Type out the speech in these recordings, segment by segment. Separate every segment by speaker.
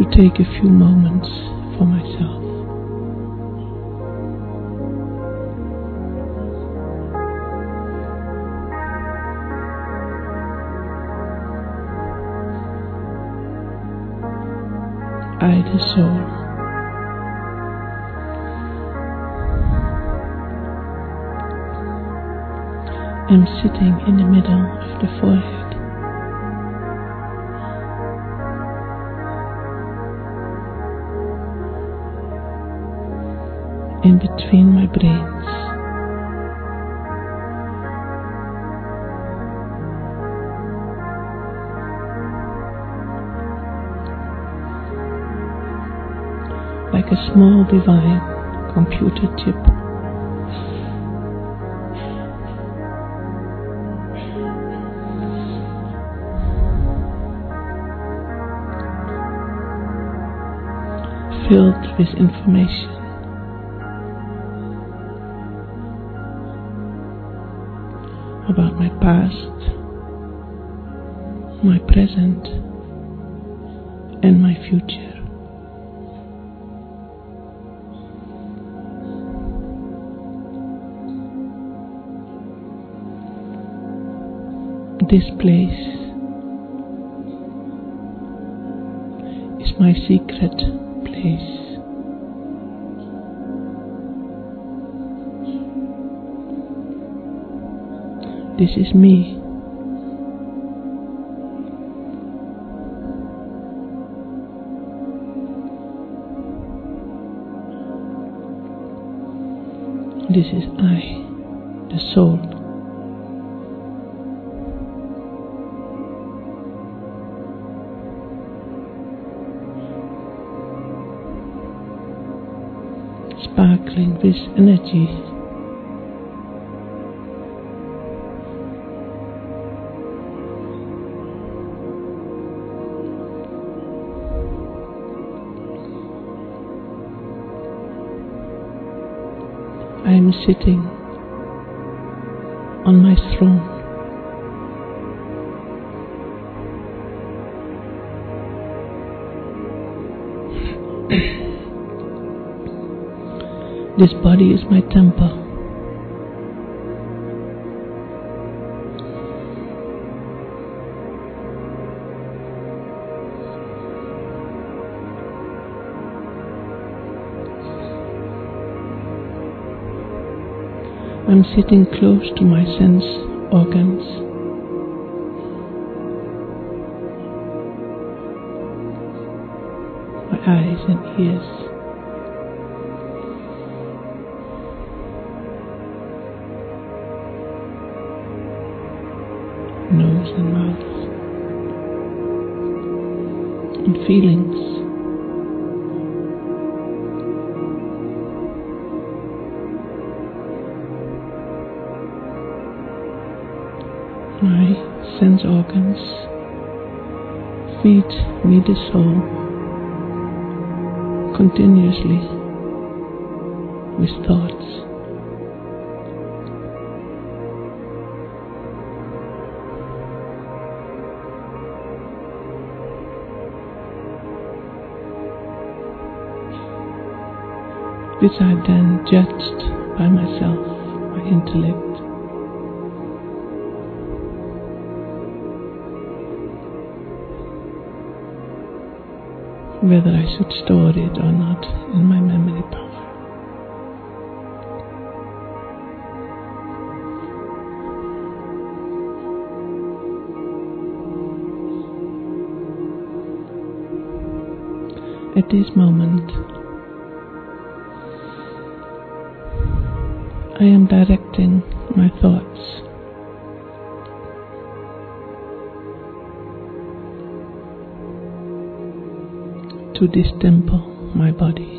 Speaker 1: to take a few moments for myself. I, the soul, am sitting in the middle of the forehead. In between my brains. Like a small divine computer chip. Filled with information about my past, my present, and my future. This place is my secret place. This is me. This is I, the soul. Sparkling with energy. I am sitting on my throne. This body is my temple. I'm sitting close to my sense organs. My eyes and ears. Nose and mouth. And feelings. My sense organs feed me the soul continuously with thoughts. Which I then judged by myself, my intellect. Whether I should store it or not in my memory power. At this moment, I am directing my thoughts to this temple, my body.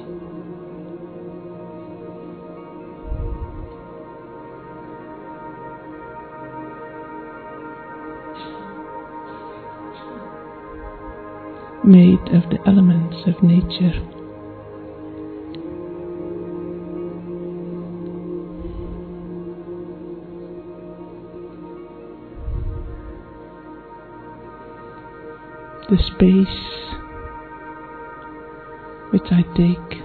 Speaker 1: Made of the elements of nature. The space which I take,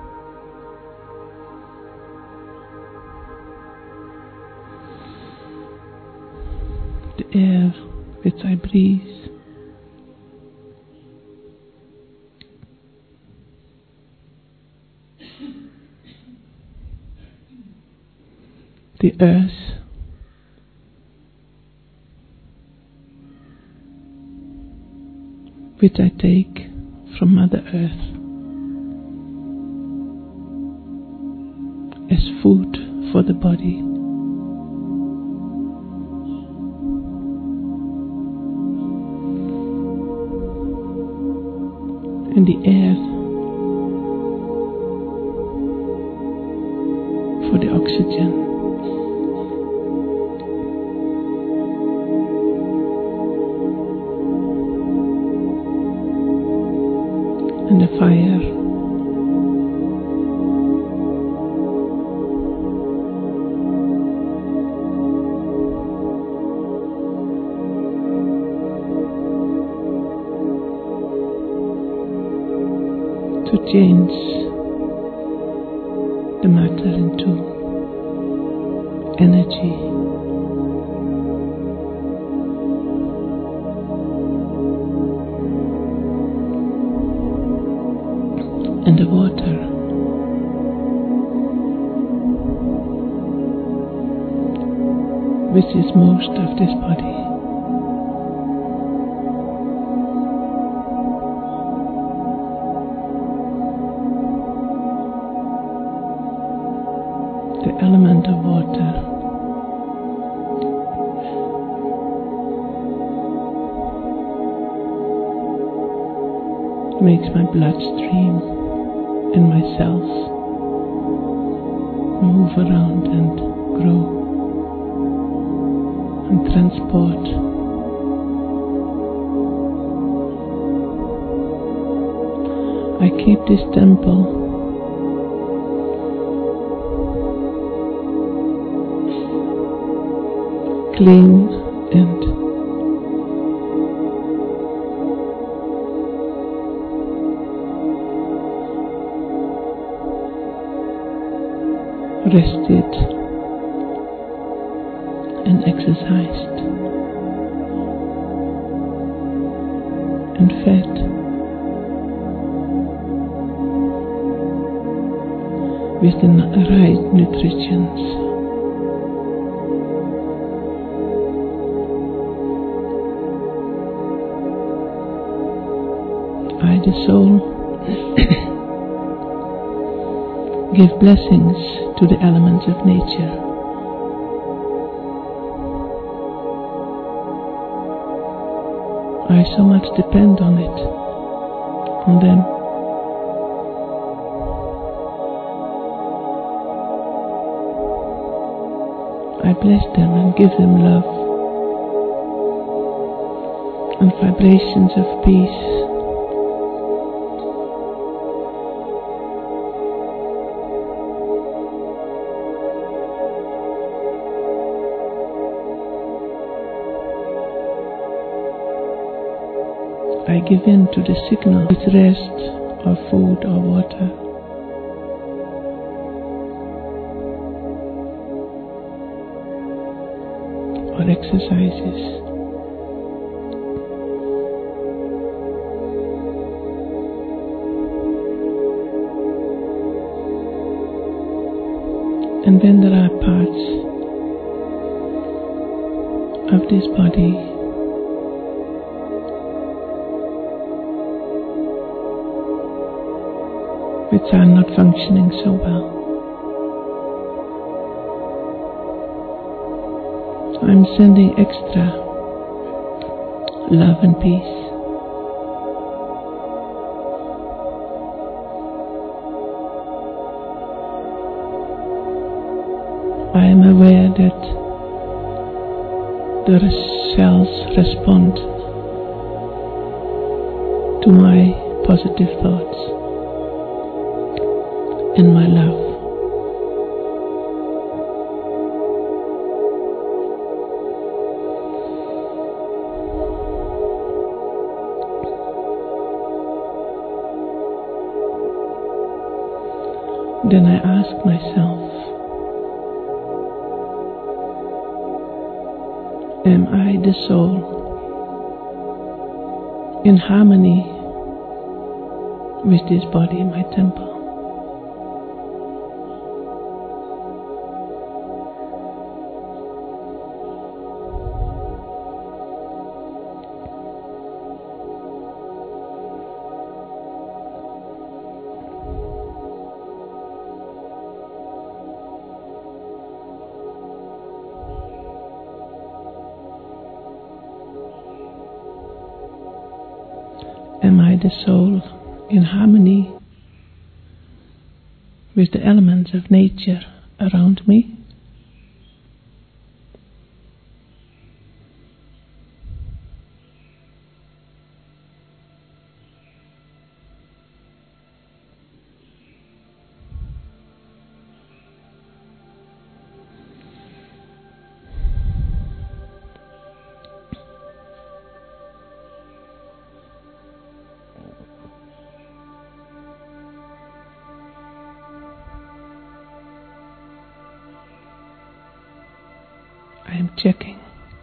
Speaker 1: the air which I breathe, the earth which I take from Mother Earth as food for the body. And the air for the oxygen. And the fire to change the matter into energy. And the water which is most of this body. The element of water makes my bloodstream and my cells move around and grow and transport. I keep this temple clean and rested and exercised and fed with the right nutritions. I, the soul, give blessings to the elements of nature. I so much depend on them. I bless them and give them love and vibrations of peace. I give in to the signal with rest or food or water. Or exercises. And when there are parts of this body which are not functioning so well, I'm sending extra love and peace. I am aware that the cells respond to my positive thoughts and my love. Then I ask myself, am I the soul in harmony with this body in my temple? Am I the soul in harmony with the elements of nature around me? I am checking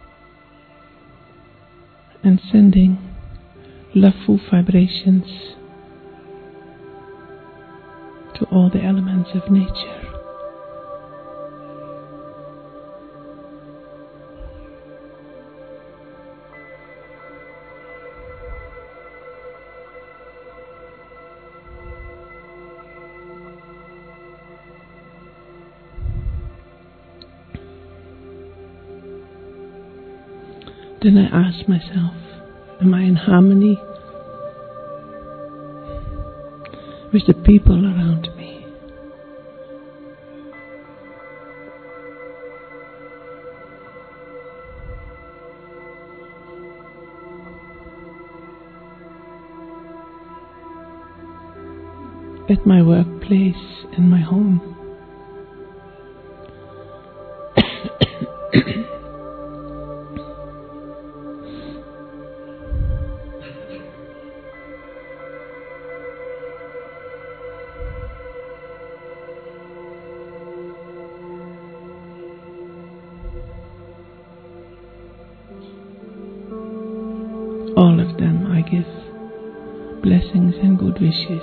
Speaker 1: and sending loveful vibrations to all the elements of nature. Then I ask myself, am I in harmony with the people around me? At my workplace and my home. All of them I give blessings and good wishes.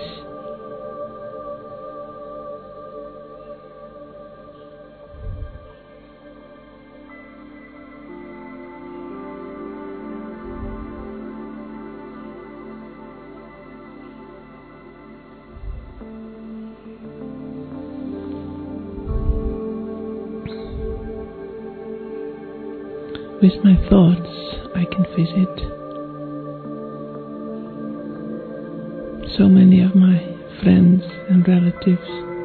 Speaker 1: With my thoughts I can visit so many of my friends and relatives.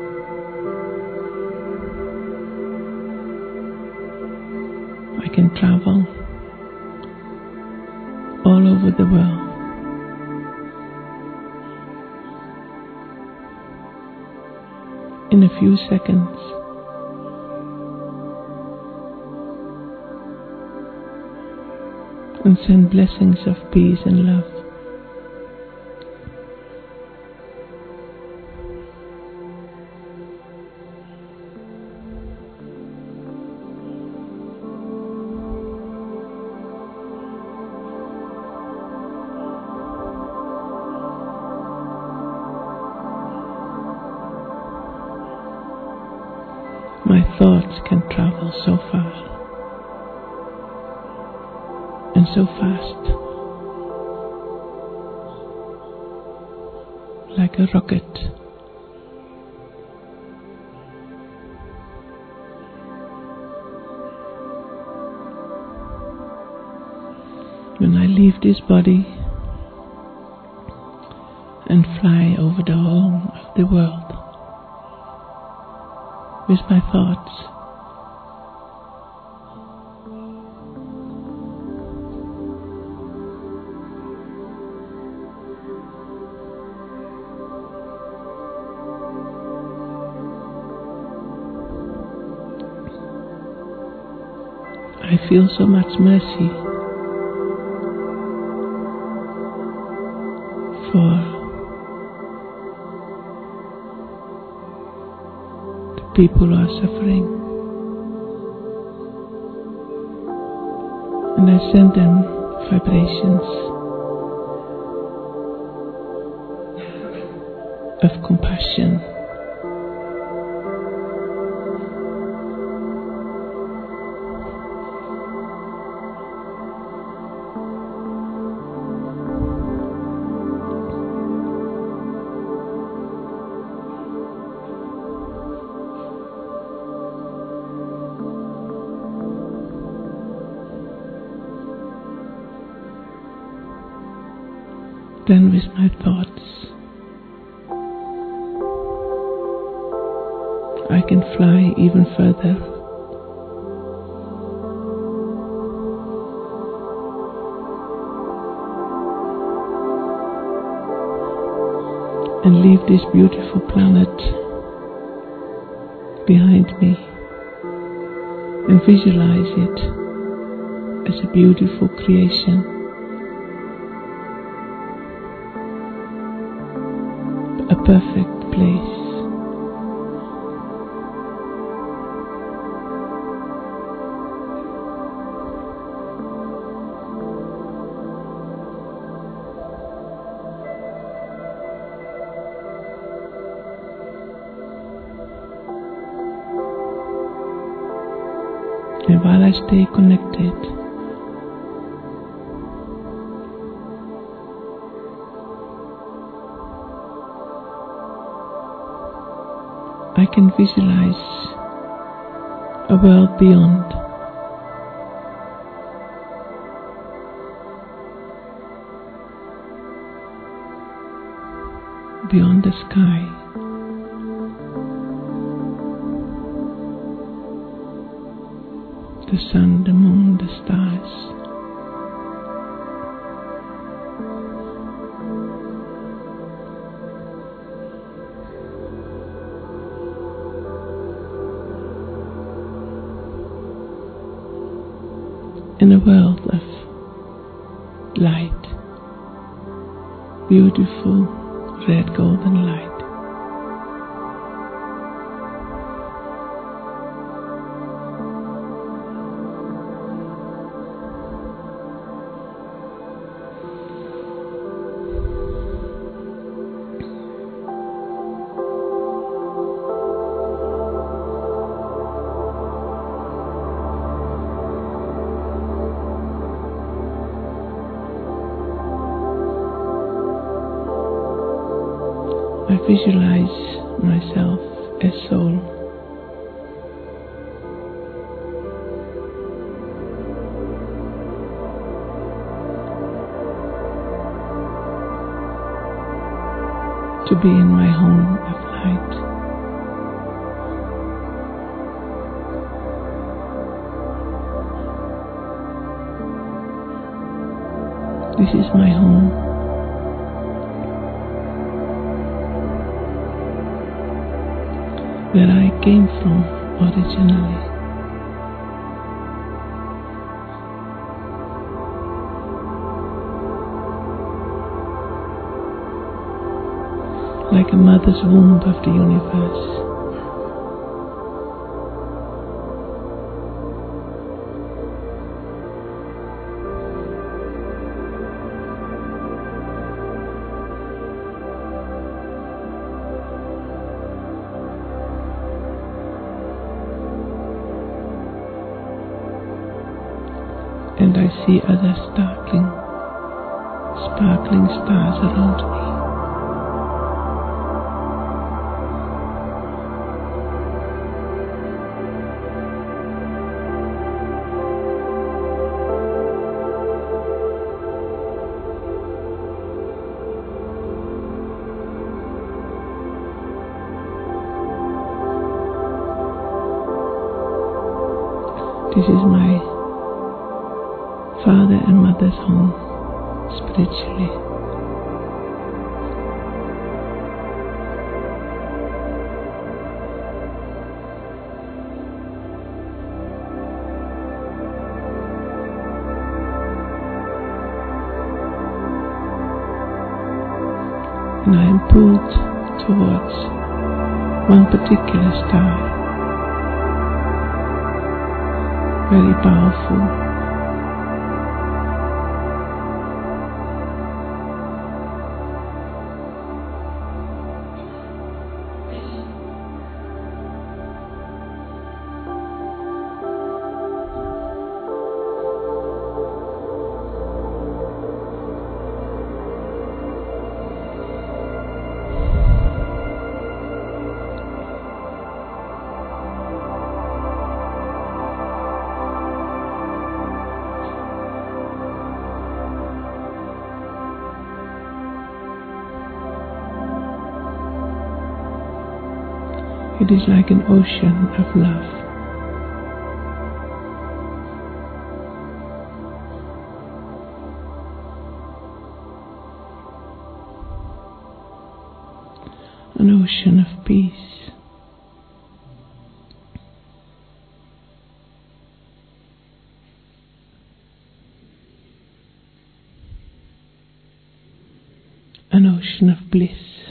Speaker 1: I can travel all over the world. In a few seconds. And send blessings of peace and love. My thoughts can travel so far and so fast, like a rocket. When I leave this body and fly over the whole of the world with my thoughts, I feel so much mercy for people who are suffering, and I send them vibrations of compassion. Then with my thoughts, I can fly even further. And leave this beautiful planet behind me and visualize it as a beautiful creation. A perfect place. And while I stay connected, I can visualize a world beyond. Beyond the sky. The sun, the moon, the stars. In a world of light, beautiful red golden light. I visualize myself as soul. To be in my home of light. This is my home. Where I came from originally. Like a mother's womb of the universe. And I see other sparkling stars around me. This is my father and mother's home, spiritually. And I am pulled towards one particular star. very powerful. It is like an ocean of love. An ocean of peace. An ocean of bliss.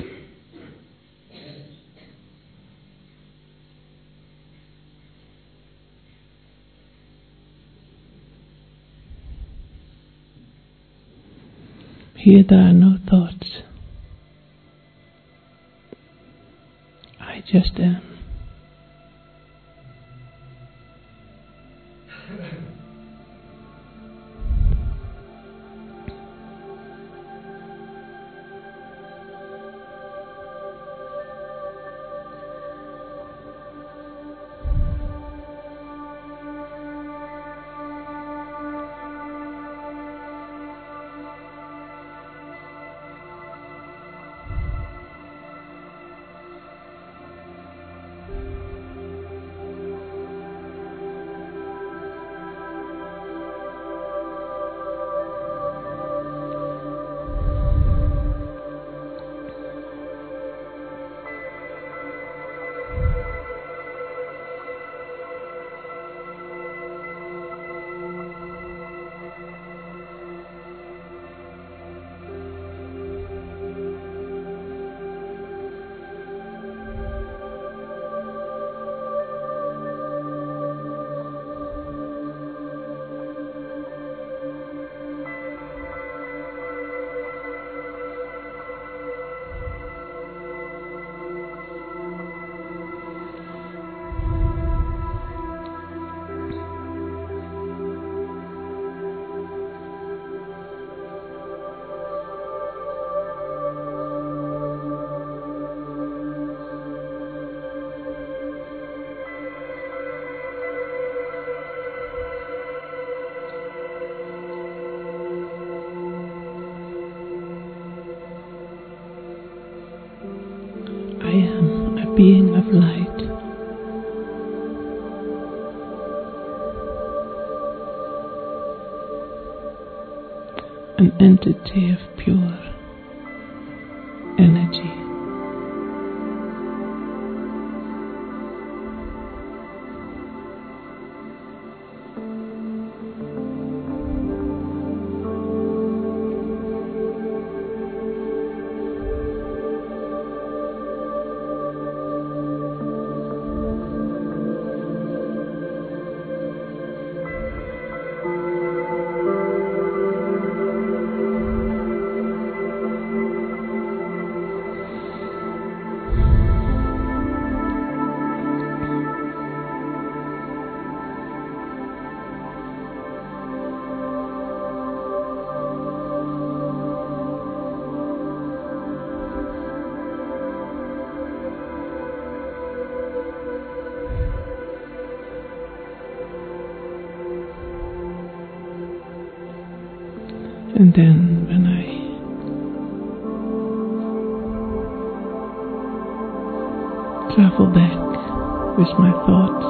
Speaker 1: Here there are no thoughts. I just am. I am a being of light. An entity of pure energy. And then when I travel back with my thoughts,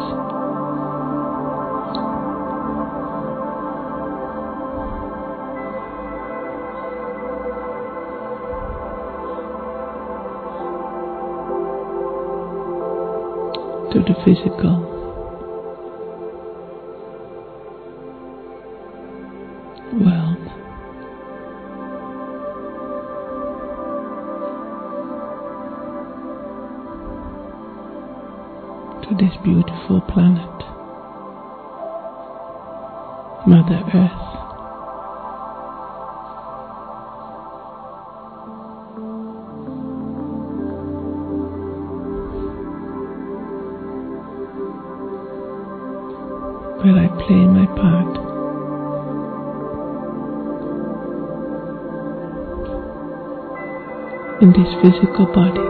Speaker 1: to the physical world. To this beautiful planet. Mother Earth. Where I play my part in this physical body.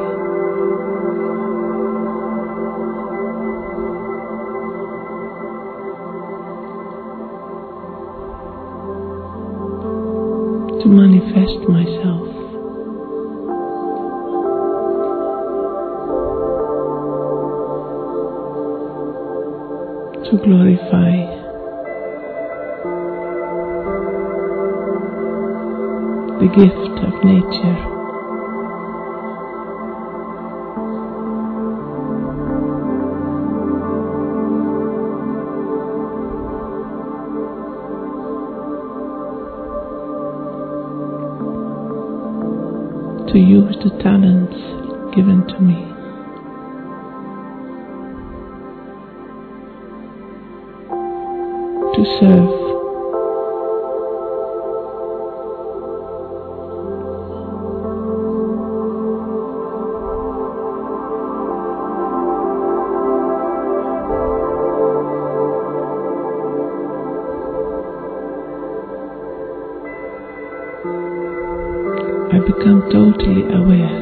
Speaker 1: To manifest myself to glorify the gift of nature. To use the talents given to me to serve I become totally aware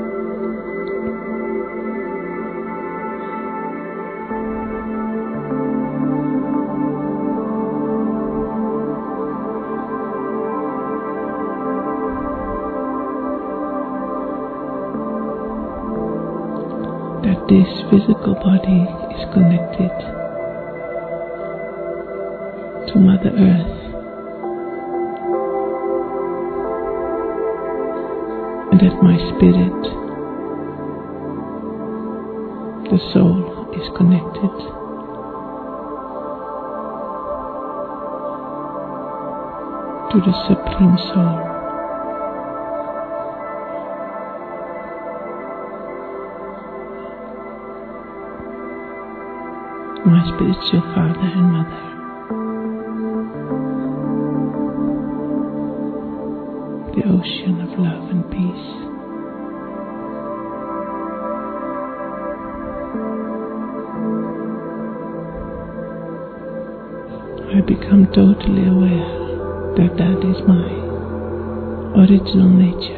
Speaker 1: that this physical body is connected to Mother Earth, and that my spirit, the soul, is connected to the Supreme Soul. My spiritual father and mother. The ocean of love and peace. I become totally aware that that is my original nature.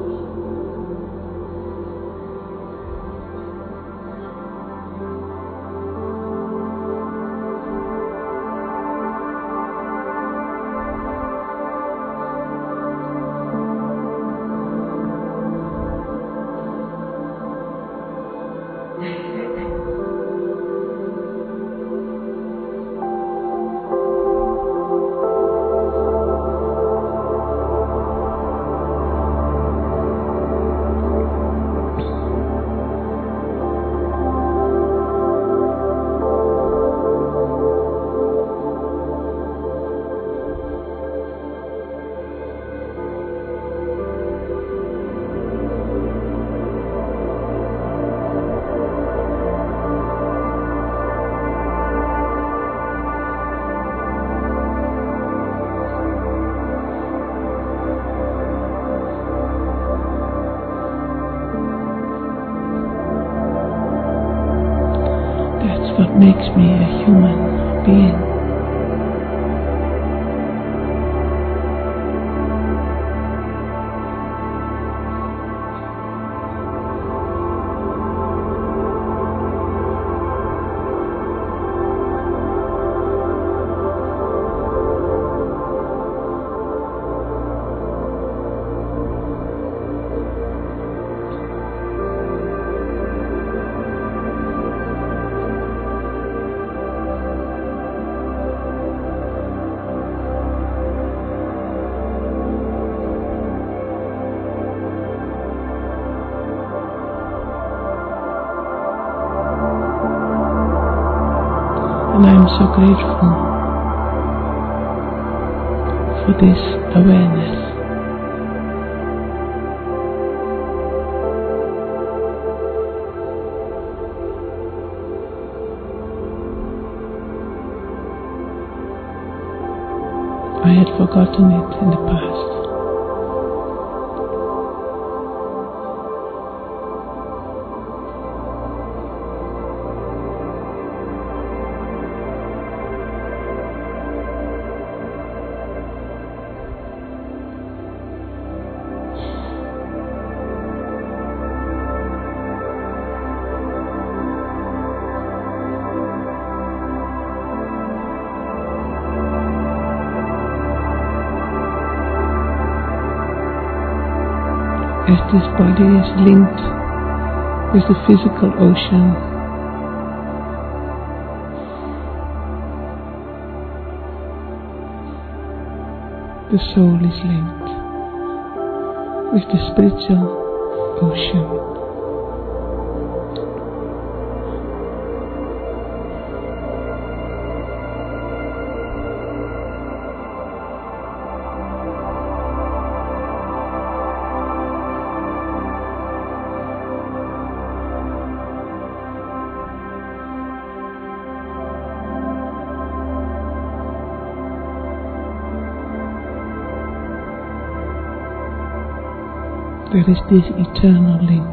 Speaker 1: What makes me a human being. And I am so grateful for this awareness. forgotten it in the past. As this body is linked with the physical ocean, the soul is linked with the spiritual ocean. There is this eternal link.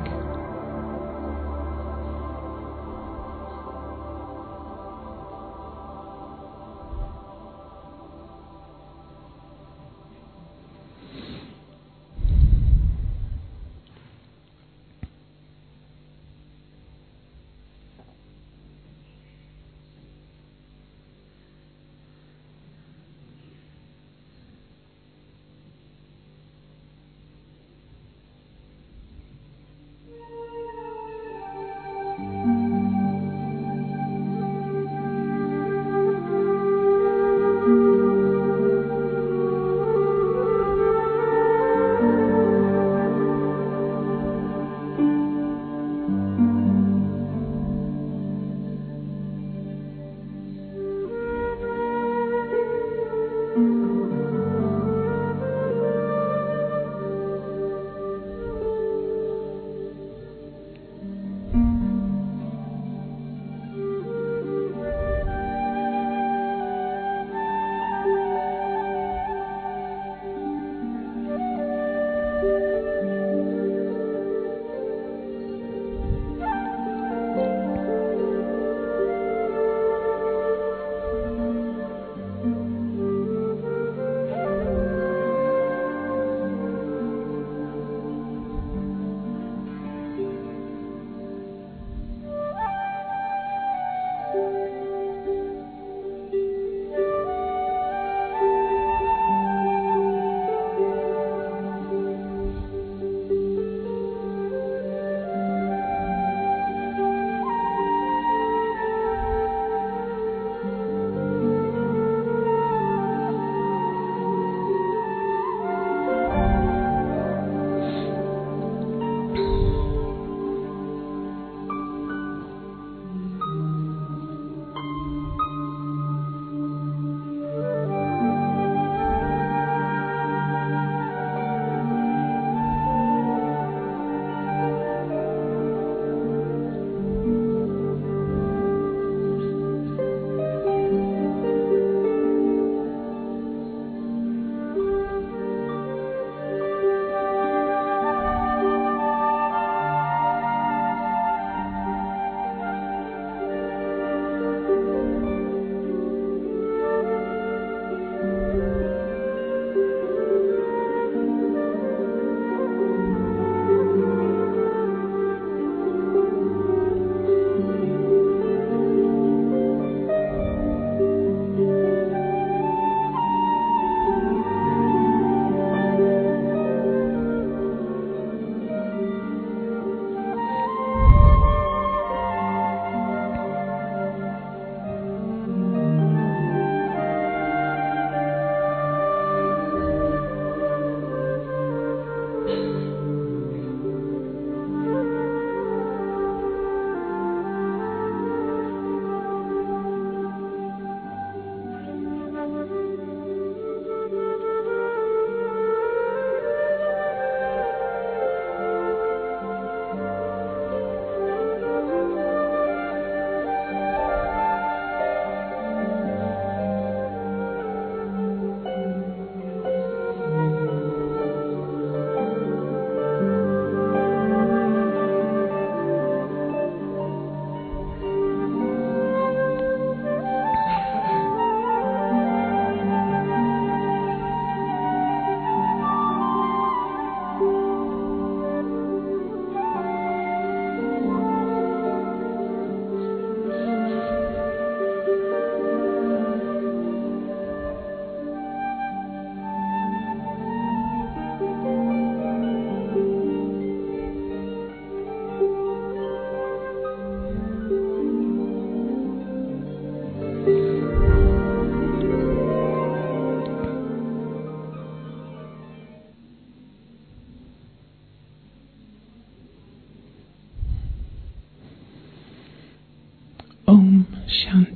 Speaker 1: Shanti.